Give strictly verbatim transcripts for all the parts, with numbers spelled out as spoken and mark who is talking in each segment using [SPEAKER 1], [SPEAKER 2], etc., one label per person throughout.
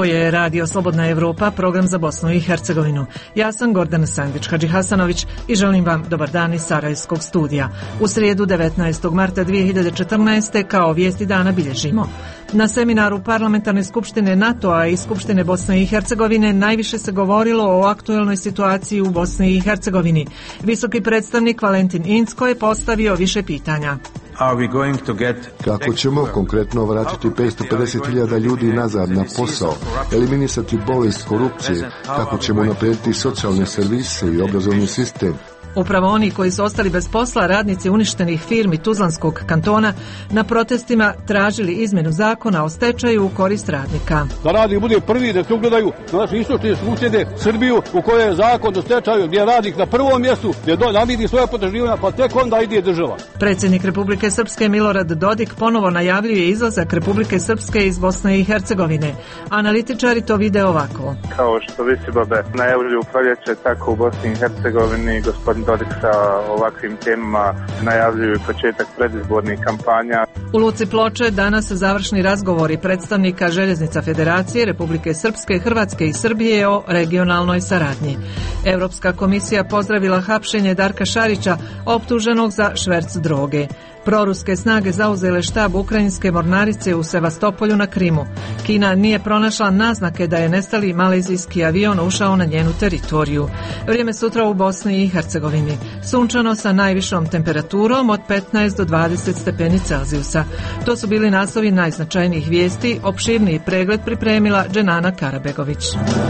[SPEAKER 1] Ovo je Radio Slobodna Evropa, program za Bosnu i Hercegovinu. Ja sam Gordana Sandić-Hadžihasanović i želim vam dobar dan iz Sarajevskog studija. U srijedu devetnaestog marta dvije hiljade četrnaeste. kao vijesti dana bilježimo. Na seminaru Parlamentarne skupštine NATO-a i Skupštine Bosne i Hercegovine najviše se govorilo o aktuelnoj situaciji u Bosni i Hercegovini. Visoki predstavnik Valentin Incko je postavio više pitanja.
[SPEAKER 2] Kako ćemo konkretno vratiti petsto pedeset hiljada ljudi nazad na posao, eliminisati bolest korupcije, kako ćemo unaprijediti socijalne servise i obrazovni sistem?
[SPEAKER 1] Upravo oni koji su ostali bez posla, radnici uništenih firmi Tuzlanskog kantona, na protestima tražili izmjenu zakona o stečaju u korist radnika.
[SPEAKER 3] Da radnik bude prvi, da se ugledaju na naše istočne susjede Srbiju, u kojoj je zakon o stečaju, gdje je radnik na prvom mjestu, gdje namiri svoje potraživanja, pa tek onda ide država.
[SPEAKER 1] Predsjednik Republike Srpske Milorad Dodik ponovo najavljuje izlazak Republike Srpske iz Bosne i Hercegovine. Analitičari to vide ovako.
[SPEAKER 4] Kao što Visibabe najavljuju proljeće, tako u Bosni i Hercegovini gospodin Dodik sa ovakvim temama najavljuju početak predizbornih kampanja.
[SPEAKER 1] U Luci Ploče danas završni razgovori predstavnika Željeznica Federacije, Republike Srpske, Hrvatske i Srbije o regionalnoj saradnji. Europska komisija pozdravila hapšenje Darka Šarića, optuženog za šverc droge. Proruske snage zauzele štab ukrajinske mornarice u Sevastopolju na Krimu. Kina nije pronašla naznake da je nestali malezijski avion ušao na njenu teritoriju. Vrijeme sutra u Bosni i Hercegovini. Sunčano sa najvišom temperaturom od petnaest do dvadeset stepeni Celzijusa. To su bili naslovi najznačajnijih vijesti. Opširniji pregled pripremila Dženana Karabegović.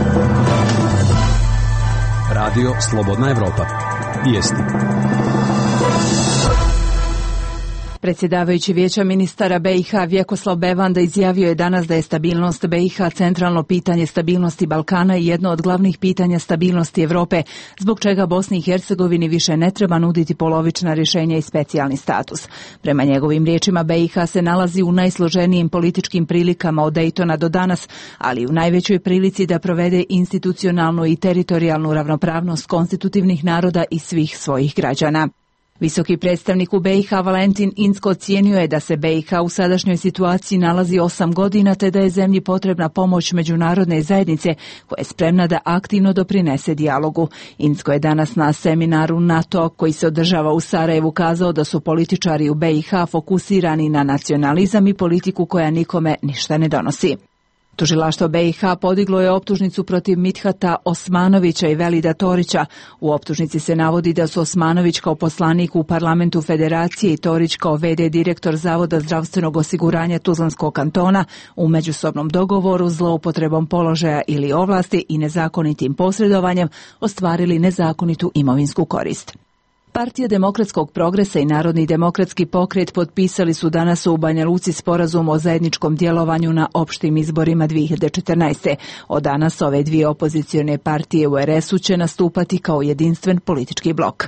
[SPEAKER 5] Radio Slobodna Evropa. Vijesti.
[SPEAKER 6] Predsjedavajući Vijeća ministara B i H Vjekoslav Bevanda izjavio je danas da je stabilnost B i H centralno pitanje stabilnosti Balkana i jedno od glavnih pitanja stabilnosti Europe, zbog čega Bosni i Hercegovini više ne treba nuditi polovična rješenja i specijalni status. Prema njegovim riječima, B i H se nalazi u najsloženijim političkim prilikama od Daytona do danas, ali u najvećoj prilici da provede institucionalnu i teritorijalnu ravnopravnost konstitutivnih naroda i svih svojih građana. Visoki predstavnik u B i H Valentin Incko ocijenio je da se B i H u sadašnjoj situaciji nalazi osam godina te da je zemlji potrebna pomoć međunarodne zajednice koja je spremna da aktivno doprinese dijalogu. Incko je danas na seminaru NATO koji se održava u Sarajevu kazao da su političari u B i H fokusirani na nacionalizam i politiku koja nikome ništa ne donosi. Tužilaštvo B i H podiglo je optužnicu protiv Mithata Osmanovića i Velida Torića. U optužnici se navodi da su Osmanović kao poslanik u parlamentu Federacije i Torić kao ve de direktor Zavoda zdravstvenog osiguranja Tuzlanskog kantona u međusobnom dogovoru, zloupotrebom položaja ili ovlasti i nezakonitim posredovanjem ostvarili nezakonitu imovinsku korist. Partija Demokratskog progresa i Narodni demokratski pokret potpisali su danas u Banja Luci sporazum o zajedničkom djelovanju na opštim izborima dvije hiljade četrnaeste. Od danas ove dvije opozicione partije u er es u će nastupati kao jedinstven politički blok.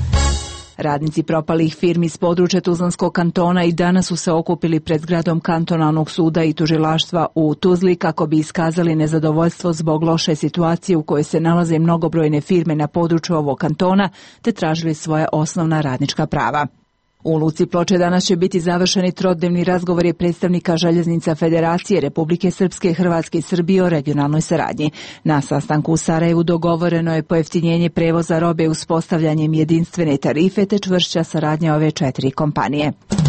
[SPEAKER 6] Radnici propalih firmi s područja Tuzlanskog kantona i danas su se okupili pred zgradom kantonalnog suda i tužilaštva u Tuzli kako bi iskazali nezadovoljstvo zbog loše situacije u kojoj se nalaze mnogobrojne firme na području ovog kantona te tražili svoja osnovna radnička prava. U Luci Ploče danas će biti završeni trodnevni razgovori predstavnika Željeznica Federacije, Republike Srpske, Hrvatske i Srbije o regionalnoj saradnji. Na sastanku u Sarajevu dogovoreno je pojeftinjenje prevoza robe uspostavljanjem jedinstvene tarife te čvršća saradnja ove četiri kompanije.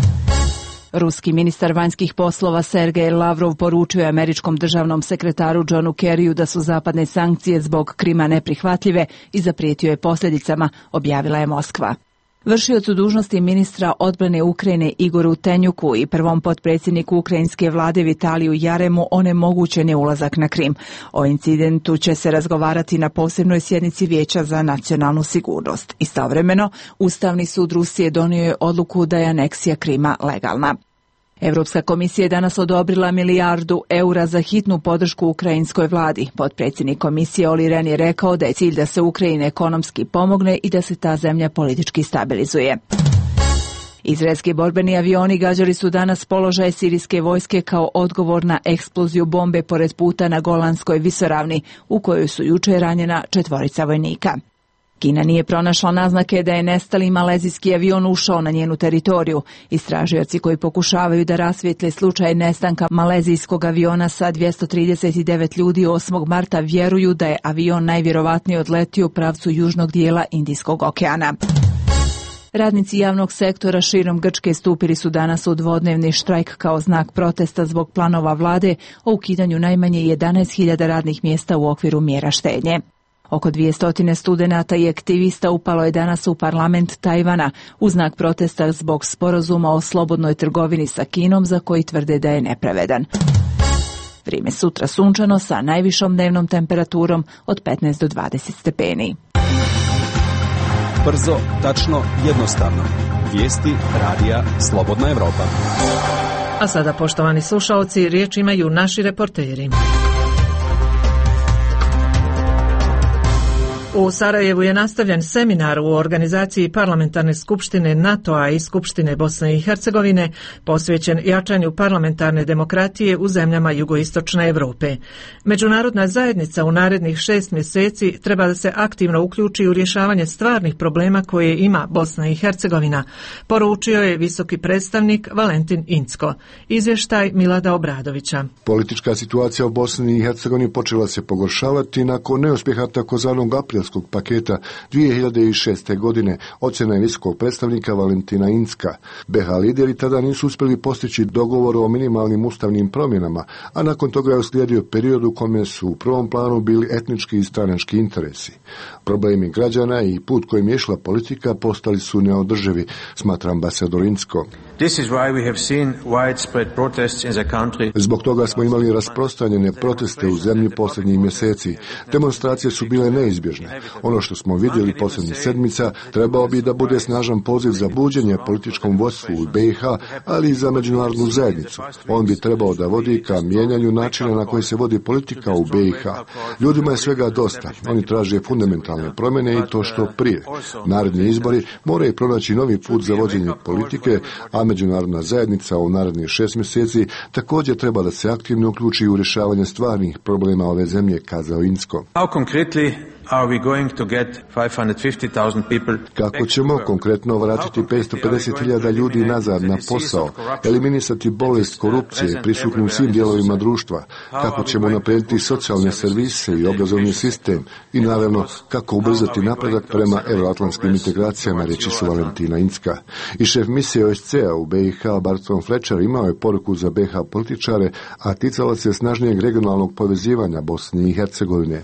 [SPEAKER 6] Ruski ministar vanjskih poslova Sergej Lavrov poručio je američkom državnom sekretaru Johnu Kerryu da su zapadne sankcije zbog Krima neprihvatljive i zaprijetio je posljedicama, objavila je Moskva. Vršiocu dužnosti ministra odbrane Ukrajine Igoru Tenjuku i prvom potpredsjedniku ukrajinske vlade Vitaliju Jaremu onemogućen je ulazak na Krim. O incidentu će se razgovarati na posebnoj sjednici Vijeća za nacionalnu sigurnost. Istovremeno, Ustavni sud Rusije donio je odluku da je aneksija Krima legalna. Europska komisija je danas odobrila milijardu eura za hitnu podršku ukrajinskoj vladi. Potpredsjednik komisije Olli Rehn je rekao da je cilj da se Ukrajini ekonomski pomogne i da se ta zemlja politički stabilizuje. Izraelski borbeni avioni gađali su danas položaje sirijske vojske kao odgovor na eksploziju bombe pored puta na Golanskoj visoravni, u kojoj su jučer ranjena četvorica vojnika. Kina nije pronašla naznake da je nestali malezijski avion ušao na njenu teritoriju. Istražioci koji pokušavaju da rasvijetle slučaj nestanka malezijskog aviona sa dvjesto trideset devet ljudi osmog marta vjeruju da je avion najvjerovatnije odletio u pravcu južnog dijela Indijskog okeana. Radnici javnog sektora širom Grčke stupili su danas u dvodnevni štrajk kao znak protesta zbog planova vlade o ukidanju najmanje jedanaest hiljada radnih mjesta u okviru mjera štednje. Oko dvjesto studenata i aktivista upalo je danas u parlament Tajvana u znak protesta zbog sporazuma o slobodnoj trgovini sa Kinom za koji tvrde da je nepravedan. Vrijeme sutra sunčano sa najvišom dnevnom temperaturom od petnaest do dvadeset stepeni.
[SPEAKER 5] Brzo, tačno, jednostavno. Vijesti radija Slobodna Evropa.
[SPEAKER 1] A sada, poštovani slušaoci, riječ imaju naši reporteri. U Sarajevu je nastavljen seminar u organizaciji Parlamentarne skupštine NATO-a i Skupštine Bosne i Hercegovine posvećen jačanju parlamentarne demokratije u zemljama jugoistočne Europe. Međunarodna zajednica u narednih šest mjeseci treba da se aktivno uključi u rješavanje stvarnih problema koje ima Bosna i Hercegovina, poručio je visoki predstavnik Valentin Incko. Izvještaj Milada Obradovića.
[SPEAKER 2] Politička situacija u Bosni i Hercegovini počela se pogoršavati nakon neuspjeha takozvanog aprilskog paketa dvije hiljade šeste. godine, ocjena je visokog predstavnika Valentina Incka. be ha lideri tada nisu uspjeli postići dogovor o minimalnim ustavnim promjenama, a nakon toga je uslijedio period u kome su u prvom planu bili etnički i stranački interesi. Problemi građana i put kojim je išla politika postali su neodrživi, smatra ambasador Incko. Zbog toga smo imali rasprostranjene proteste u zemlji posljednjih mjeseci. Demonstracije su bile neizbježne. Ono što smo vidjeli posljednjih sedmica trebao bi da bude snažan poziv za buđenje političkom vodstvu u be i ha, ali i za međunarodnu zajednicu. On bi trebao da vodi ka mijenjanju načina na koji se vodi politika u be i ha. Ljudima je svega dosta. Oni traže fundamentalne promjene i to što prije. Naredni izbori moraju pronaći novi put za vođenje politike, a međunarodna zajednica u narednih šest mjeseci također treba da se aktivno uključi u rješavanje stvarnih problema ove zemlje, kazao Incko. Kako ćemo konkretno vratiti petsto pedeset hiljada ljudi nazad na posao, eliminisati bolest korupcije prisutnu u svim dijelovima društva, kako ćemo naprijediti socijalne servise i obrazovni sistem i naravno kako ubrzati napredak prema euroatlantskim integracijama, reći su Valentina Incka. I šef misije o es ce a u be i ha Barton Fletcher imao je poruku za be ha političare, a ticala se snažnijeg regionalnog povezivanja Bosne i Hercegovine.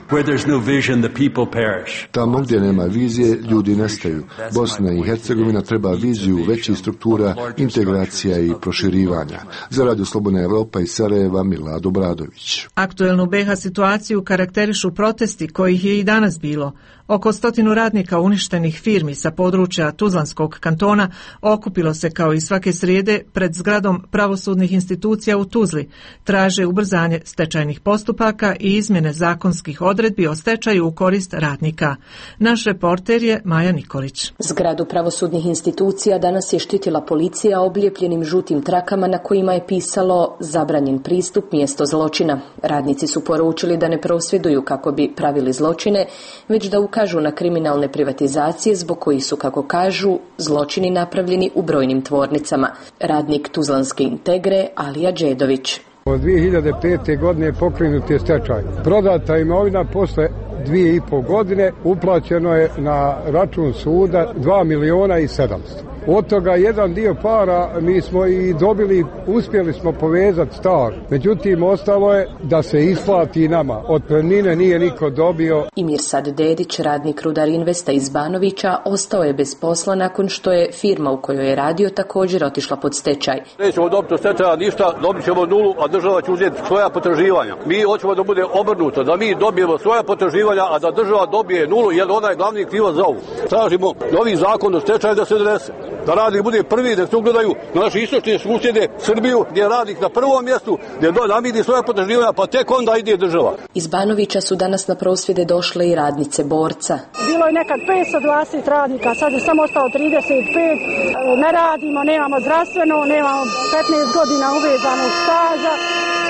[SPEAKER 2] Tamo gdje nema vizije, ljudi nestaju. Bosna i Hercegovina treba viziju većih struktura, integracija i proširivanja. Za Radio Slobodna Evropa iz Sarajeva, Milad Obradović.
[SPEAKER 1] Aktuelnu be ha situaciju karakterišu protesti kojih je i danas bilo. Oko stotinu radnika uništenih firmi sa područja Tuzlanskog kantona okupilo se kao i svake srijede pred zgradom pravosudnih institucija u Tuzli. Traže ubrzanje stečajnih postupaka i izmjene zakonskih odredbi o stečaju u korist radnika. Naš reporter je Maja Nikolić.
[SPEAKER 7] Zgradu pravosudnih institucija danas je štitila policija obljepljenim žutim trakama na kojima je pisalo zabranjen pristup, mjesto zločina. Radnici su poručili da ne prosvjeduju kako bi pravili zločine, već da ukažu na kriminalne privatizacije zbog kojih su, kako kažu, zločini napravljeni u brojnim tvornicama. Radnik Tuzlanske Integre Alija Đedović.
[SPEAKER 8] Od dvije hiljade pete. godine pokrenut je stečaj. Prodata imovina posle dvije i pol godine uplaćeno je na račun suda dva miliona i sedamsto. Od toga jedan dio para mi smo i dobili, uspjeli smo povezati stvar. Međutim, ostalo je da se isplati nama. Otpremnine nije niko dobio.
[SPEAKER 7] I Mirsad Dedić, radnik Rudar Investa iz Banovića, ostao je bez posla nakon što je firma u kojoj je radio također otišla pod stečaj.
[SPEAKER 3] Nećemo dobiti od stečaja ništa, dobit ćemo nulu, a država će uzeti svoja potraživanja. Mi hoćemo da bude obrnuto, da mi dobijemo svoja potraživanja, a da država dobije nulu, jer ona je glavni krivac za ovu. Tražimo novi zakon o stečaju da se donese. Da radnik bude prvi, da se ugledaju na naše istočne susjede, Srbiju, gdje je radnik na prvom mjestu, gdje namiri svoje potraživanja, pa tek onda ide država.
[SPEAKER 7] Iz Banovića su danas na prosvjede došle i radnice Borca.
[SPEAKER 9] Bilo je nekad petsto dvadeset radnika, sad je samo ostalo trideset pet. Ne radimo, nemamo zdravstveno, nemamo petnaest godina uvezanog staža.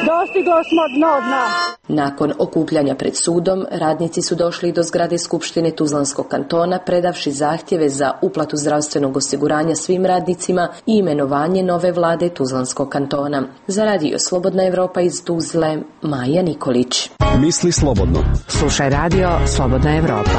[SPEAKER 9] Dostiglo smo dno dna.
[SPEAKER 7] Nakon okupljanja pred sudom, radnici su došli do zgrade Skupštine Tuzlanskog kantona predavši zahtjeve za uplatu zdravstvenog osiguranja svim radnicima i imenovanje nove vlade Tuzlanskog kantona. Za radio Slobodna Evropa iz Tuzle, Maja Nikolić.
[SPEAKER 5] Misli slobodno.
[SPEAKER 10] Slušaj radio Slobodna Evropa.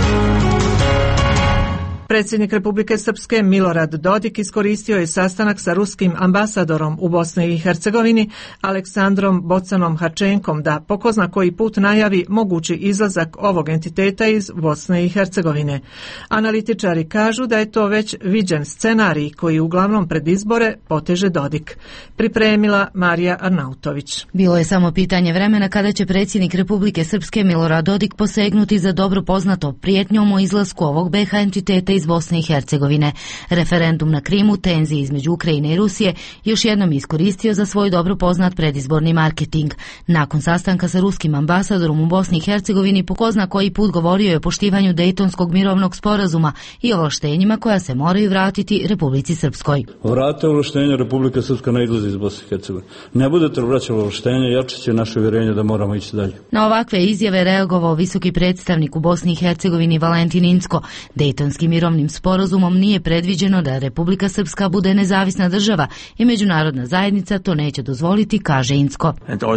[SPEAKER 1] Predsjednik Republike Srpske Milorad Dodik iskoristio je sastanak sa ruskim ambasadorom u Bosni i Hercegovini Aleksandrom Bocanom Hačenkom da po ko zna koji put najavi mogući izlazak ovog entiteta iz Bosne i Hercegovine. Analitičari kažu da je to već viđen scenarij koji uglavnom pred izbore poteže Dodik. Pripremila Marija Arnautović.
[SPEAKER 11] Bilo je samo pitanje vremena kada će predsjednik Republike Srpske Milorad Dodik posegnuti za dobro poznato prijetnjom o izlasku ovog be ha entiteta iz iz Bosne i Hercegovine. Referendum na Krimu, tenzije između Ukrajine i Rusije, još jednom iskoristio za svoj dobro poznat predizborni marketing. Nakon sastanka sa ruskim ambasadorom u Bosni i Hercegovini po ko zna koji put govorio je o poštivanju Dejtonskog mirovnog sporazuma i ovlaštenjima koja se moraju vratiti Republici Srpskoj.
[SPEAKER 12] Vrate ovlaštenja, Republika Srpska ne izlazi iz Bosne i Hercegovine. Ne budete vraćali ovlaštenja, jače će naše uvjerenje da moramo ići dalje.
[SPEAKER 11] Na ovakve izjave reagovao visoki predstavnik u Bosni i Hercegovini Valentin Incko. Dejtonskim mirovnim sporazumom nije predviđeno da Republika Srpska bude nezavisna država i međunarodna zajednica to neće dozvoliti, kaže Incko.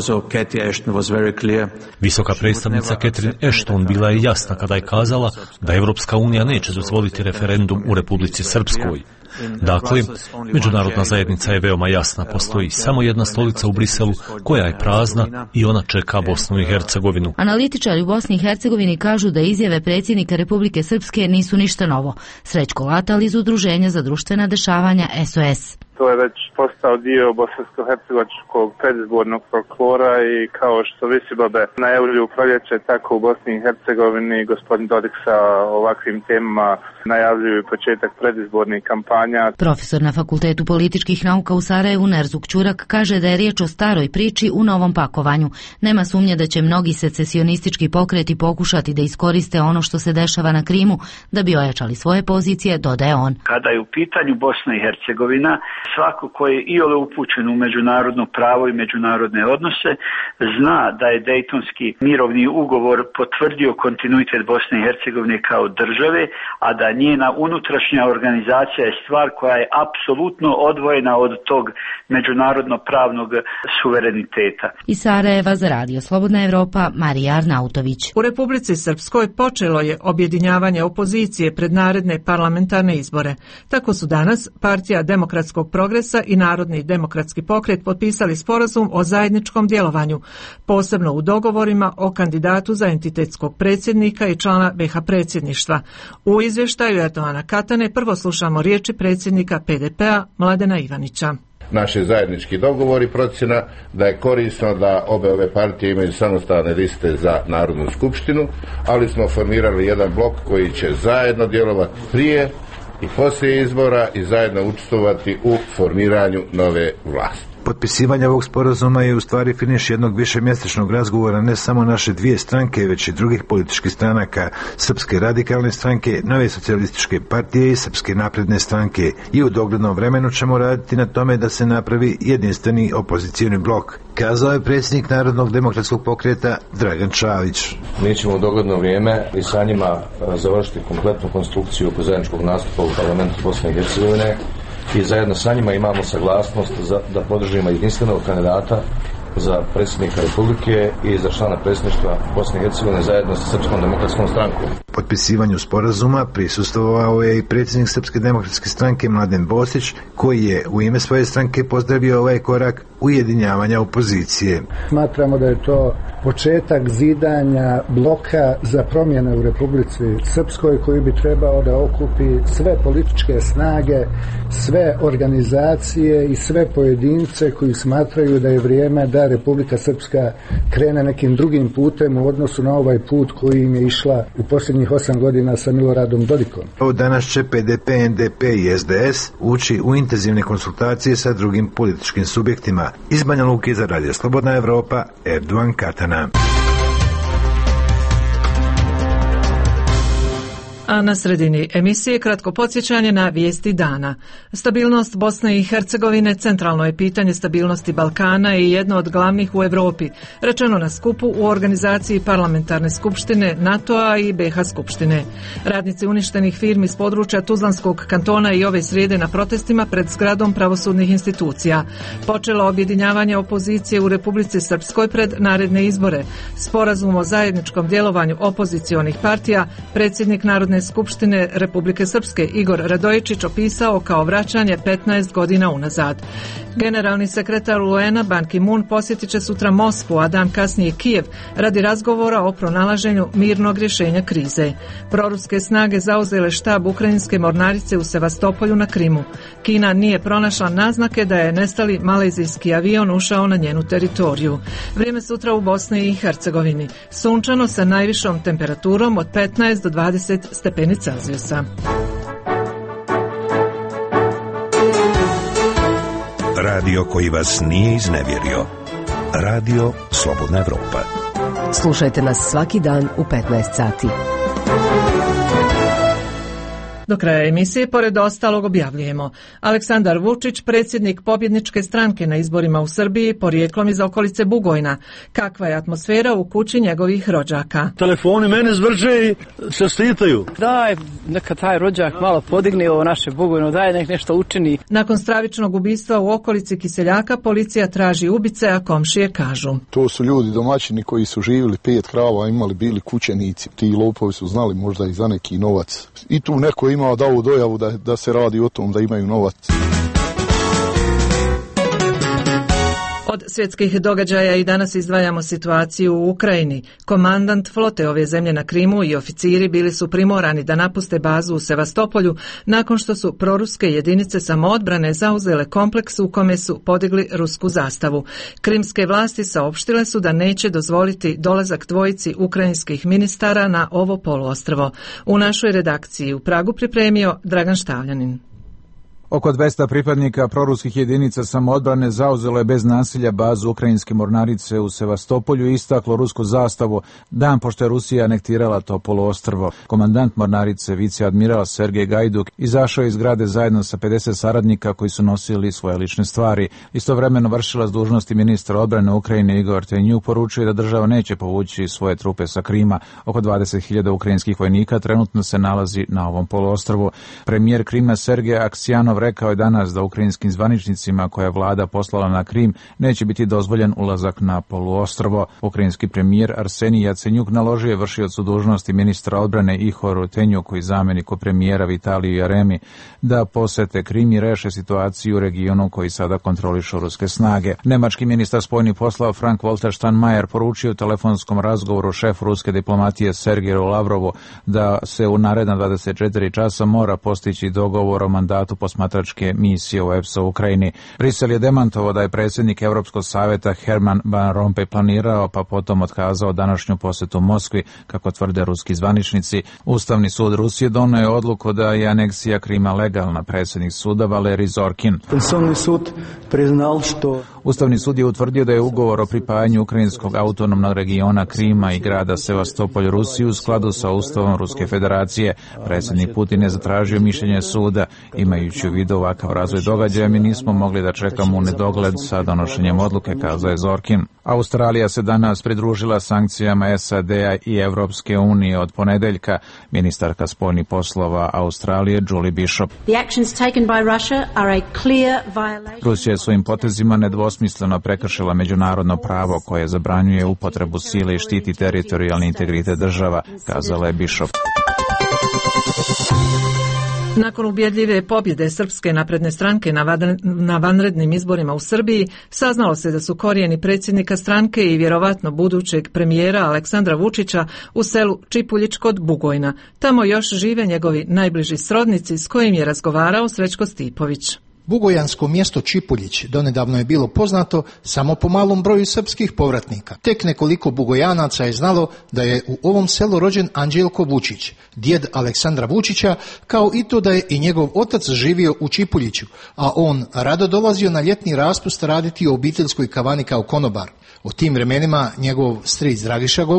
[SPEAKER 13] Visoka predstavnica Catherine Ashton bila je jasna kada je kazala da Evropska unija neće dozvoliti referendum u Republici Srpskoj. Dakle, međunarodna zajednica je veoma jasna, postoji samo jedna stolica u Briselu koja je prazna i ona čeka Bosnu i Hercegovinu.
[SPEAKER 11] Analitičari u Bosni i Hercegovini kažu da izjave predsjednika Republike Srpske nisu ništa novo. Srećko Latal iz Udruženja za društvena dešavanja es o es.
[SPEAKER 4] To je već postao dio bosansko-hercegovačkog predizbornog folklora i kao što Visibabe najavljuju u proljeće, tako u Bosni i Hercegovini gospodin Dodik sa ovakvim temama najavljuju početak predizbornih kampanja.
[SPEAKER 11] Profesor na Fakultetu političkih nauka u Sarajevu Nerzuk Ćurak kaže da je riječ o staroj priči u novom pakovanju. Nema sumnje da će mnogi secesionistički pokreti pokušati da iskoriste ono što se dešava na Krimu da bi ojačali svoje pozicije, dodaje on.
[SPEAKER 14] Kada je u pitanju Bosna i Hercegovina, svako ko je iole upućen u međunarodno pravo i međunarodne odnose zna da je Dejtonski mirovni ugovor potvrdio kontinuitet Bosne i Hercegovine kao države, a da njena unutrašnja organizacija je stvar koja je apsolutno odvojena od tog međunarodno pravnog suvereniteta.
[SPEAKER 11] Iz Sarajeva za radio Slobodna Evropa, Marija Arnautović.
[SPEAKER 1] U Republici Srpskoj počelo je objedinjavanje opozicije pred naredne parlamentarne izbore. Tako su danas Partija demokratskog progresa i Narodni demokratski pokret potpisali sporazum o zajedničkom djelovanju, posebno u dogovorima o kandidatu za entitetskog predsjednika i člana be ha predsjedništva. U izvještaju Erdoana Katane prvo slušamo riječi predsjednika pe de pe-a Mladena Ivanića.
[SPEAKER 15] Naš je zajednički dogovor i procjena da je korisno da obe ove partije imaju samostalne liste za Narodnu skupštinu, ali smo formirali jedan blok koji će zajedno djelovati prije i poslije izbora i zajedno učestvovati u formiranju nove vlasti.
[SPEAKER 16] Potpisivanje ovog sporazuma je u stvari finiš jednog višemjesečnog razgovora ne samo naše dvije stranke, već i drugih političkih stranaka, Srpske radikalne stranke, Nove socijalističke partije i Srpske napredne stranke. I u doglednom vremenu ćemo raditi na tome da se napravi jedinstveni opozicijni blok, kazao je predsjednik Narodnog demokratskog pokreta Dragan Čavić.
[SPEAKER 17] Mi ćemo u dogledno vrijeme i sa njima završiti kompletnu konstrukciju oko zajedničkog nastupa u parlamentu Bosne i Hercegovine i zajedno sa njima imamo saglasnost za, da podržimo jedinstvenog kandidata za predsjednika Republike i za člana predsjedništva Bosne i Hercegovine zajedno sa Srpskom demokratskom strankom.
[SPEAKER 16] Potpisivanju sporazuma prisustvovao je i predsjednik Srpske demokratske stranke Mladen Bosić, koji je u ime svoje stranke pozdravio ovaj korak ujedinjavanja opozicije.
[SPEAKER 18] Smatramo da je to početak zidanja bloka za promjene u Republici Srpskoj koji bi trebao da okupi sve političke snage, sve organizacije i sve pojedince koji smatraju da je vrijeme da Republika Srpska krene nekim drugim putem u odnosu na ovaj put koji im je išla u posljednjih osam godina sa Miloradom Dodikom.
[SPEAKER 16] Od danas će pe de pe, en de pe i es de es ući u intenzivne konsultacije sa drugim političkim subjektima. Iz Banja Luke za radio Slobodna Evropa, Erdoan Katana.
[SPEAKER 1] A na sredini emisije kratko podsjećanje na vijesti dana. Stabilnost Bosne i Hercegovine centralno je pitanje stabilnosti Balkana i jedno od glavnih u Europi, rečeno na skupu u organizaciji Parlamentarne skupštine NATO-a i B iH skupštine. Radnici uništenih firmi s područja Tuzlanskog kantona i ove srijede na protestima pred zgradom pravosudnih institucija. Počelo objedinjavanje opozicije u Republici Srpskoj pred naredne izbore. Sporazum o zajedničkom djelovanju opozicionih partija predsjednik Narodne skupštine Republike Srpske Igor Radojičić opisao kao vraćanje petnaest godina unazad. Generalni sekretar U N-a Ban Ki-moon posjetit će sutra Moskvu, a dan kasnije Kijev, radi razgovora o pronalaženju mirnog rješenja krize. Proruske snage zauzele štab ukrajinske mornarice u Sevastopolju na Krimu. Kina nije pronašla naznake da je nestali malezijski avion ušao na njenu teritoriju. Vrijeme sutra u Bosni i Hercegovini. Sunčano sa najvišom temperaturom od petnaest do dvadeset stepeni Celzijusa.
[SPEAKER 19] Radio koji vas nije iznevjerio. Radio Slobodna Evropa.
[SPEAKER 10] Slušajte nas svaki dan u petnaest sati.
[SPEAKER 1] Do kraja emisije, pored ostalog, objavljujemo: Aleksandar Vučić, predsjednik pobjedničke stranke na izborima u Srbiji, porijeklom iz okolice Bugojna. Kakva je atmosfera u kući njegovih rođaka?
[SPEAKER 20] Telefoni mene zvrže i čestitaju.
[SPEAKER 21] Daj, neka taj rođak malo podigne ovo naše Bugojno, daj nek nešto učini.
[SPEAKER 1] Nakon stravičnog ubistva u okolici Kiseljaka, policija traži ubice, a komšije kažu:
[SPEAKER 22] to su ljudi domaćini koji su živjeli pet krava, imali bili kućenici. Ti lopovi su znali možda i za neki novac. I tu neko imao dao dojavu da, da se radi o tom da imaju novac.
[SPEAKER 1] Od svjetskih događaja i danas izdvajamo situaciju u Ukrajini. Komandant flote ove zemlje na Krimu i oficiri bili su primorani da napuste bazu u Sevastopolju nakon što su proruske jedinice samoodbrane zauzele kompleks u kome su podigli rusku zastavu. Krimske vlasti saopštile su da neće dozvoliti dolazak dvojici ukrajinskih ministara na ovo poluostrvo. U našoj redakciji u Pragu pripremio Dragan Štavljanin.
[SPEAKER 23] Oko dvesta pripadnika proruskih jedinica samoodbrane zauzelo je bez nasilja bazu ukrajinske mornarice u Sevastopolju i istaklo rusku zastavu dan pošto je Rusija anektirala to poluostrvo. Komandant mornarice, viceadmiral Sergej Gajduk, izašao je iz zgrade zajedno sa pedeset saradnika koji su nosili svoje lične stvari. Istovremeno vršilac dužnosti ministra odbrane Ukrajine Igor Tenjuk poručuje da država neće povući svoje trupe sa Krima. Oko dvadeset hiljada ukrajinskih vojnika trenutno se nalazi na ovom poluostrvu. Premijer Krima Sergej Aksjanov rekao je danas da ukrajinskim zvaničnicima koje je vlada poslala na Krim neće biti dozvoljen ulazak na poluostrvo. Ukrajinski premijer Arsenij Jacenjuk naložio je vršiocu dužnosti ministra odbrane Ihoru Tenjuku i zamjeniku premijera Vitaliju Jaremi da posete Krim i reše situaciju u regionu koji sada kontrolišu ruske snage. Nemački ministar spoljnih poslova Frank-Walter Steinmeier poručio u telefonskom razgovoru šefu ruske diplomatije Sergeju Lavrovu da se u naredna dvadeset četiri časa mora postići dogovor o mandatu posmatračke misije u E P S u Ukrajini. Brisel je demantovao da je predsjednik Europskog savjeta Herman Van Rompuy planirao pa potom otkazao današnju posjetu Moskvi, kako tvrde ruski zvaničnici. Ustavni sud Rusije donio je odluku da je aneksija Krima legalna. Predsjednik suda Valerij Zorkin. Ustavni sud je utvrdio da je ugovor o pripajanju ukrajinskog autonomnog regiona Krima i grada Sevastopolj Rusiji u skladu sa Ustavom Ruske federacije. Predsjednik Putin je zatražio mišljenje suda. Imajući u vidu ovakav razvoj događaja, mi nismo mogli da čekamo u nedogled sa donošenjem odluke, kazao je Zorkin. Australija se danas pridružila sankcijama S A D-a i Evropske unije od ponedeljka. Ministarka spoljnih poslova Australije Julie Bishop. Rusija je svojim potezima nedvosmisleno prekršila međunarodno pravo koje zabranjuje upotrebu sile i štiti teritorijalni integritet država, kazala je Bishop.
[SPEAKER 1] Nakon ubjedljive pobjede Srpske napredne stranke na vanrednim izborima u Srbiji, saznalo se da su korijeni predsjednika stranke i vjerovatno budućeg premijera Aleksandra Vučića u selu Čipuljić kod Bugojna. Tamo još žive njegovi najbliži srodnici s kojim je razgovarao Srećko Stipović.
[SPEAKER 24] Bugojansko mjesto Čipuljić donedavno je bilo poznato samo po malom broju srpskih povratnika. Tek nekoliko Bugojanaca je znalo da je u ovom selu rođen Anđelko Vučić, djed Aleksandra Vučića, kao i to da je i njegov otac živio u Čipuljiću, a on rado dolazio na ljetni raspust raditi u obiteljskoj kavani kao konobar. O tim vremenima njegov stric Dragiša govori.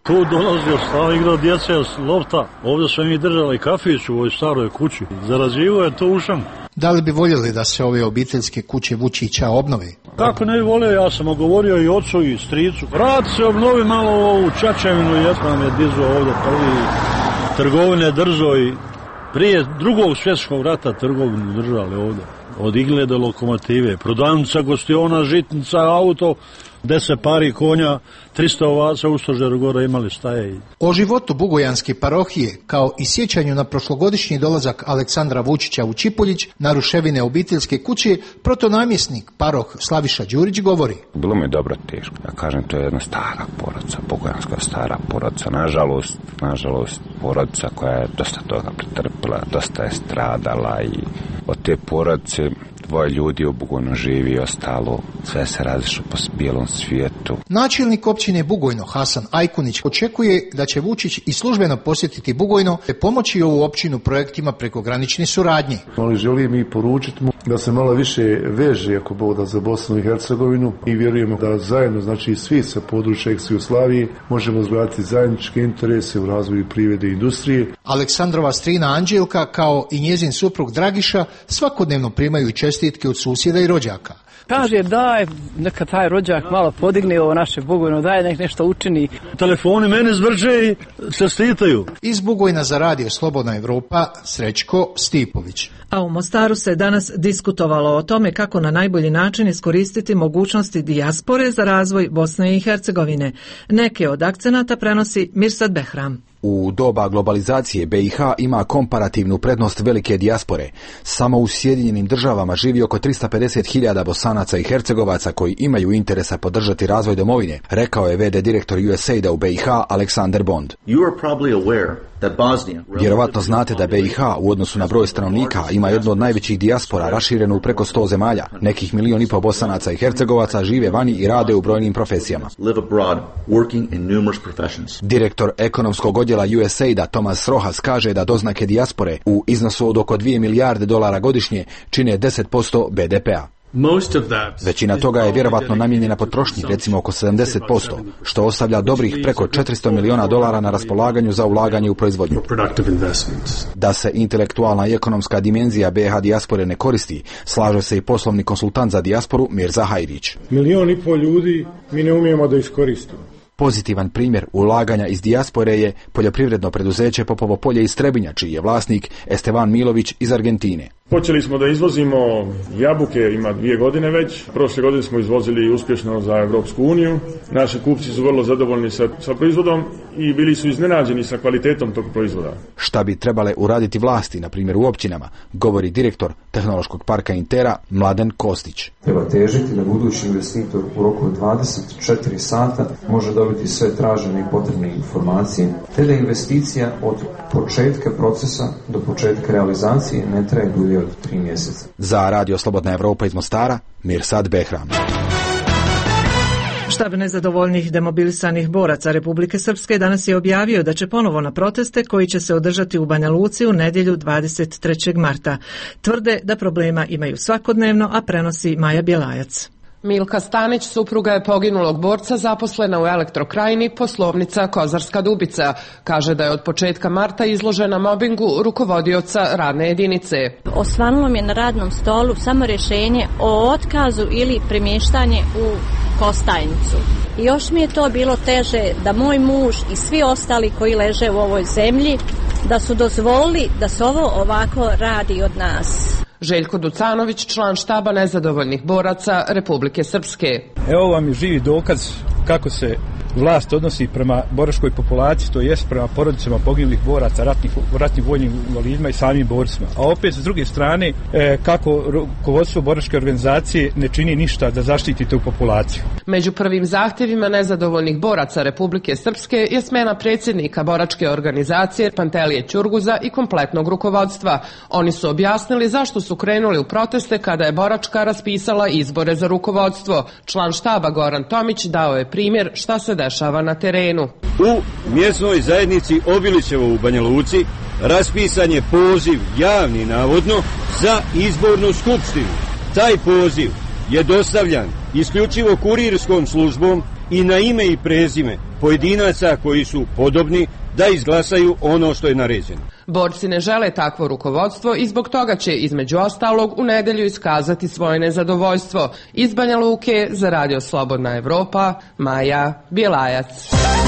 [SPEAKER 20] Tu dolazio stao igrao djeca s lopta. Ovdje sam mi držala i kafić u ovoj staroj kući. Zarađivo je to ušam.
[SPEAKER 24] Da li bi voljeli da se ove obiteljske kuće Vučića obnove?
[SPEAKER 20] Kako ne bi volio, ja sam govorio i ocu i stricu. Rad se obnovi malo ovu Čačevinu, jer nam je dizao ovdje prvi trgovine držao i prije drugog svjetskog rata trgovinu držali ovdje. Od igle do lokomotive, prodavnica, gostiona, žitnica, auto, deset pari konja, tristo ovaca u Stožeru gore imali staje.
[SPEAKER 24] O životu bugojanske parohije, kao i sjećanju na prošlogodišnji dolazak Aleksandra Vučića u Čipuljić na ruševine obiteljske kuće, protonamjesnik paroh Slaviša Đurić govori.
[SPEAKER 2] Bilo mi je dobro teško, ja kažem, to je jedna stara porodica, bugojanska stara porodica, nažalost, nažalost, porodica koja je dosta toga pretrpila, dosta je stradala i od te porodice dvoje ljudi u Bugojnu živi i ostalo, sve se razišlo po bijelom svijetu.
[SPEAKER 24] Načelnik općine Bugojno Hasan Ajkunić očekuje da će Vučić i službeno posjetiti Bugojno te pomoći ovu općinu projektima prekogranične suradnje.
[SPEAKER 3] Ali želim i poručiti mu da se malo više veže ako Bog za Bosnu i Hercegovinu i vjerujemo da zajedno, znači svi sa područja ex-Jugoslavije, možemo izgledati zajedničke interese u razvoju privrede i industrije.
[SPEAKER 24] Aleksandrova strina Anđelka kao i njezin suprug Dragiša svakodnevno primaju čestitke od susjeda i rođaka.
[SPEAKER 21] Kaže daj, neka taj rođak malo podigne ovo naše Bugojno, daj nek nešto učini.
[SPEAKER 20] Telefoni mene zvrđe i čestitaju.
[SPEAKER 24] Iz Bugojna za radio Slobodna Evropa, Srećko Stipović.
[SPEAKER 1] A u Mostaru se danas diskutovalo o tome kako na najbolji način iskoristiti mogućnosti dijaspore za razvoj Bosne i Hercegovine. Neke od akcenata prenosi Mirsad Behram.
[SPEAKER 6] U doba globalizacije B i H ima komparativnu prednost velike dijaspore. Samo u Sjedinjenim državama živi oko tristo pedeset hiljada Bosanaca i Hercegovaca koji imaju interesa podržati razvoj domovine, rekao je V D direktor U S A I D-a u B i H Alexander Bond. Vjerovatno znate da B i H u odnosu na broj stanovnika ima jednu od najvećih dijaspora raširenu u preko sto zemalja. Nekih milion i pol Bosanaca i Hercegovaca žive vani i rade u brojnim profesijama. Direktor ekonomskog odjela U S A I D-a Tomas Rojas kaže da doznake dijaspore u iznosu od oko dvije milijarde dolara godišnje čine deset posto B D P-a. Većina toga je vjerovatno namijenjena potrošnji, recimo oko sedamdeset posto, što ostavlja dobrih preko četiristo miliona dolara na raspolaganju za ulaganje u proizvodnju. Da se intelektualna i ekonomska dimenzija B i H dijaspore ne koristi, slaže se i poslovni konsultant za dijasporu Mirza Hajrić.
[SPEAKER 8] Milion i pol ljudi mi ne umijemo da iskoristimo.
[SPEAKER 6] Pozitivan primjer ulaganja iz dijaspore je poljoprivredno preduzeće Popovo polje iz Trebinja, čiji je vlasnik Estevan Milović iz Argentine.
[SPEAKER 8] Počeli smo da izvozimo jabuke, ima dvije godine već. Prošle godine smo izvozili uspješno za Europsku uniju. Naši kupci su vrlo zadovoljni sa, sa proizvodom i bili su iznenađeni sa kvalitetom tog proizvoda.
[SPEAKER 6] Šta bi trebale uraditi vlasti, na primjer u općinama, govori direktor Tehnološkog parka Intera Mladen Kostić.
[SPEAKER 25] Treba težiti da budući investitor u roku od dvadeset četiri sata može dobiti sve tražene i potrebne informacije, te da investicija od početka procesa do početka realizacije ne traje dulje od tri mjeseca.
[SPEAKER 6] Za radio Slobodna Evropa iz Mostara, Mirsad Behram.
[SPEAKER 1] Štab nezadovoljnih demobilisanih boraca Republike Srpske danas je objavio da će ponovo na proteste koji će se održati u Banja Luci u nedjelju dvadeset trećeg marta. Tvrde da problema imaju svakodnevno, a prenosi Maja Bjelajac.
[SPEAKER 26] Milka Stanić, supruga je poginulog borca, zaposlena u Elektrokrajini, poslovnica Kozarska Dubica. Kaže da je od početka marta izložena mobingu rukovodioca radne jedinice.
[SPEAKER 27] Osvanulo mi je na radnom stolu samo rješenje o otkazu ili premještanje u Kostajnicu. I još mi je to bilo teže da moj muž i svi ostali koji leže u ovoj zemlji, da su dozvolili da se ovo ovako radi od nas.
[SPEAKER 26] Željko Ducanović, član štaba nezadovoljnih boraca Republike Srpske.
[SPEAKER 28] Evo vam je živi dokaz kako se vlast odnosi prema boračkoj populaciji, to jest prema porodicama poginulih boraca, ratnih, ratnih vojnim invalidima i samim borcima. A opet, s druge strane, e, kako rukovodstvo boračke organizacije ne čini ništa da zaštiti tu populaciju.
[SPEAKER 26] Među prvim zahtjevima nezadovoljnih boraca Republike Srpske je smjena predsjednika boračke organizacije Pantelije Ćurguza i kompletnog rukovodstva. Oni su objasnili zašto su krenuli u proteste kada je boračka raspisala izbore za rukovodstvo. Član štaba Goran Tomić dao je primjer šta se dešava na terenu.
[SPEAKER 29] U mjesnoj zajednici Obilićevo u Banja Luci raspisan je poziv, javni navodno, za izbornu skupštinu. Taj poziv je dostavljan isključivo kurirskom službom i na ime i prezime pojedinaca koji su podobni da izglasaju ono što je naređeno.
[SPEAKER 26] Borci ne žele takvo rukovodstvo i zbog toga će između ostalog u nedjelju iskazati svoje nezadovoljstvo. Iz Banja Luke za Radio Slobodna Evropa, Maja Bjelajac.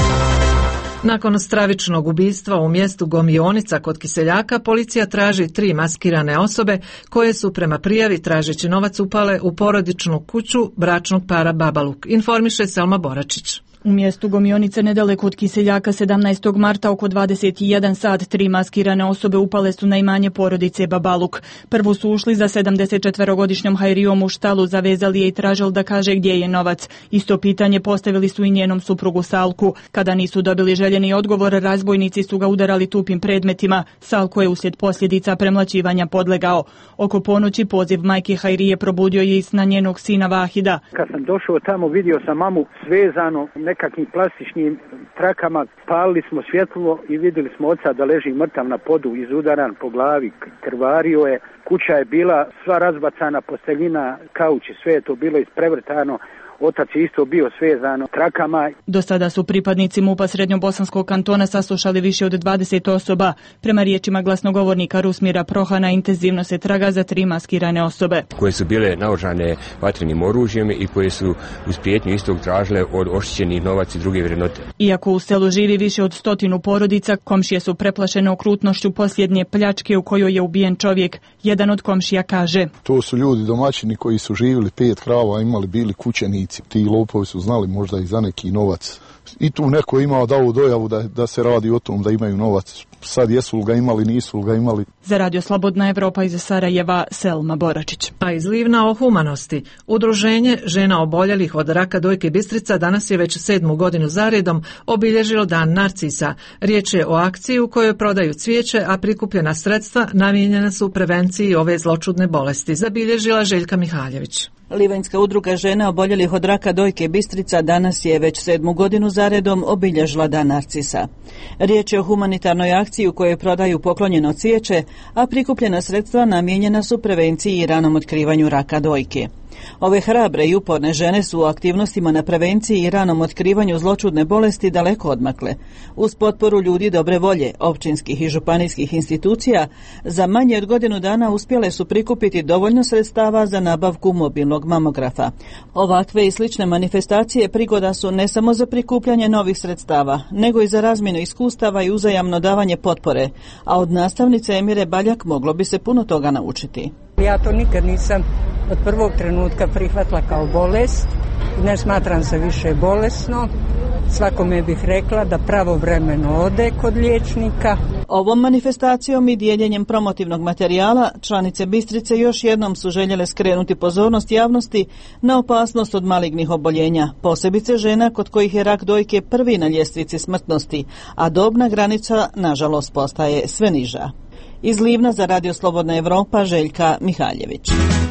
[SPEAKER 1] Nakon stravičnog ubistva u mjestu Gomionica kod Kiseljaka, policija traži tri maskirane osobe koje su prema prijavi tražeći novac upale u porodičnu kuću bračnog para Babaluk. Informiše Selma Boračić.
[SPEAKER 4] U mjestu Gomionice nedaleko od Kiseljaka sedamnaestog marta oko dvadeset jedan sat tri maskirane osobe upale su na imanje porodice Babaluk. Prvo su ušli za sedamdesetčetverogodišnjom Hajrijom u štalu, zavezali je i tražili da kaže gdje je novac. Isto pitanje postavili su i njenom suprugu Salku. Kada nisu dobili željeni odgovor, razbojnici su ga udarali tupim predmetima. Salko je uslijed posljedica premlaćivanja podlegao. Oko ponoći poziv majke Hajrije probudio je i sna njenog sina Vahida.
[SPEAKER 5] Kad sam došao tamo, vidio sam mamu svezano nekakvim plastičnim trakama, palili smo svjetlo i vidjeli smo oca da leži mrtav na podu, izudaran po glavi, krvario je. Kuća je bila sva razbacana, posteljina, kauči, sve je to bilo isprevrtano. Otac je isto bio svezan trakama.
[SPEAKER 4] Do sada su pripadnici MUP-a Srednjobosanskog kantona saslušali više od dvadeset osoba. Prema riječima glasnogovornika Rusmira Prohana, intenzivno se traga za tri maskirane osobe.
[SPEAKER 7] Koje su bile naoružane vatrenim oružjem i koje su uz prijetnju istog tražile od oštećenih novac i druge vrednote.
[SPEAKER 4] Iako u selu živi više od stotinu porodica, komšije su preplašene okrutnošću posljednje pljačke u kojoj je ubijen čovjek. Jedan od komšija kaže:
[SPEAKER 22] To su ljudi domaćini koji su živjeli pet krava, imali bili kućeni. Ti lopovi su znali možda i za neki novac. I tu neko imao dao dojavu da, da se radi o tom da imaju novac. Sad jesu li ga imali, nisu li ga imali.
[SPEAKER 4] Za Radio Slobodna Evropa iz Sarajeva, Selma Boračić.
[SPEAKER 1] A iz Livna o humanosti. Udruženje žena oboljelih od raka dojke Bistrica danas je već sedmu godinu zaredom obilježilo Dan narcisa. Riječ je o akciji u kojoj prodaju cvijeće, a prikupljena sredstva namijenjena su prevenciji ove zločudne bolesti. Zabilježila Željka Mihaljević.
[SPEAKER 9] Livanjska udruga žena oboljelih od raka dojke Bistrica danas je već sedmu godinu zaredom obilježila Dan narcisa. Riječ je o humanitarnoj akciji u kojoj prodaju poklonjeno cvijeće, a prikupljena sredstva namijenjena su prevenciji i ranom otkrivanju raka dojke. Ove hrabre i uporne žene su u aktivnostima na prevenciji i ranom otkrivanju zločudne bolesti daleko odmakle. Uz potporu ljudi dobre volje, općinskih i županijskih institucija, za manje od godinu dana uspjele su prikupiti dovoljno sredstava za nabavku mobilnog mamografa. Ovakve i slične manifestacije prigoda su ne samo za prikupljanje novih sredstava, nego i za razmjenu iskustava i uzajamno davanje potpore, a od nastavnice Emire Baljak moglo bi se puno toga naučiti.
[SPEAKER 11] Ja to nikad nisam od prvog trenutka prihvatila kao bolest, ne smatram se više bolesno. Svakome bih rekla da pravovremeno ode kod liječnika.
[SPEAKER 9] Ovom manifestacijom i dijeljenjem promotivnog materijala članice Bistrice još jednom su željele skrenuti pozornost javnosti na opasnost od malignih oboljenja, posebice žena kod kojih je rak dojke prvi na ljestvici smrtnosti, a dobna granica nažalost postaje sve niža. Iz Livna za Radio Slobodna Evropa, Željka Mihaljević.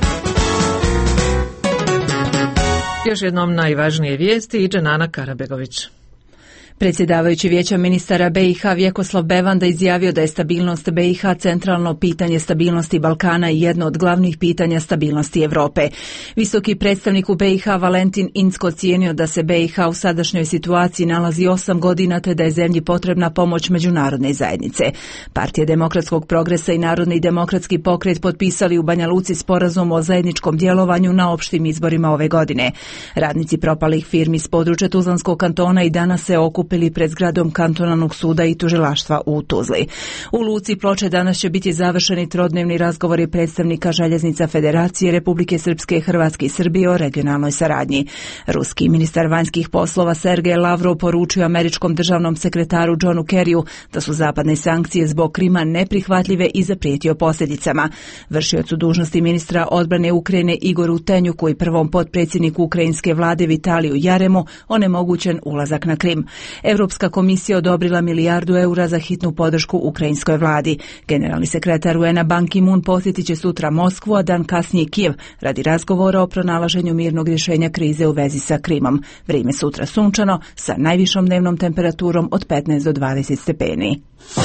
[SPEAKER 1] Još jednom najvažnije vijesti i Dženana Karabegović.
[SPEAKER 4] Predsjedavajući Vijeća ministara B i H Vjekoslav Bevanda izjavio da je stabilnost B i H centralno pitanje stabilnosti Balkana i jedno od glavnih pitanja stabilnosti Europe. Visoki predstavnik u B i H Valentin Incko ocijenio da se B i H u sadašnjoj situaciji nalazi osam godina te da je zemlji potrebna pomoć međunarodne zajednice. Partija Demokratskog progresa i Narodni demokratski pokret potpisali u Banja Luci sporazum o zajedničkom djelovanju na opštim izborima ove godine. Radnici propalih firmi s područja Tuzlanskog kantona i danas se okupili pred zgradom kantonalnog suda i tužilaštva u Tuzli. U Luci Ploče danas će biti završeni trodnevni razgovori predstavnika Željeznica Federacije Republike Srpske, Hrvatske i Srbije o regionalnoj saradnji. Ruski ministar vanjskih poslova Sergej Lavrov poručio američkom državnom sekretaru Johnu Kerryu da su zapadne sankcije zbog Krima neprihvatljive i zaprijetio posljedicama. Vršiocu dužnosti ministra odbrane Ukrajine Igoru Tenjuku i prvom potpredsjedniku ukrajinske vlade Vitaliju Jaremu onemogućen ulazak na Krim. Europska komisija odobrila milijardu eura za hitnu podršku ukrajinskoj vladi. Generalni sekretar U N-a Ban Ki-moon posjetit će sutra Moskvu, a dan kasnije Kijev, radi razgovora o pronalaženju mirnog rješenja krize u vezi sa Krimom. Vrijeme sutra sunčano, sa najvišom dnevnom temperaturom od petnaest do dvadeset stepeni.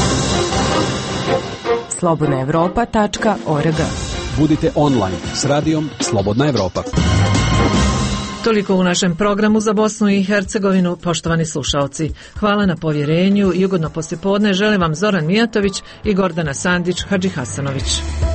[SPEAKER 10] slobodna evropa tačka org.
[SPEAKER 12] Budite online s radijom Slobodna Evropa.
[SPEAKER 1] Toliko u našem programu za Bosnu i Hercegovinu, poštovani slušaoci. Hvala na povjerenju i ugodno poslijepodne želim vam Zoran Mijatović i Gordana Sandić Hadžihasanović.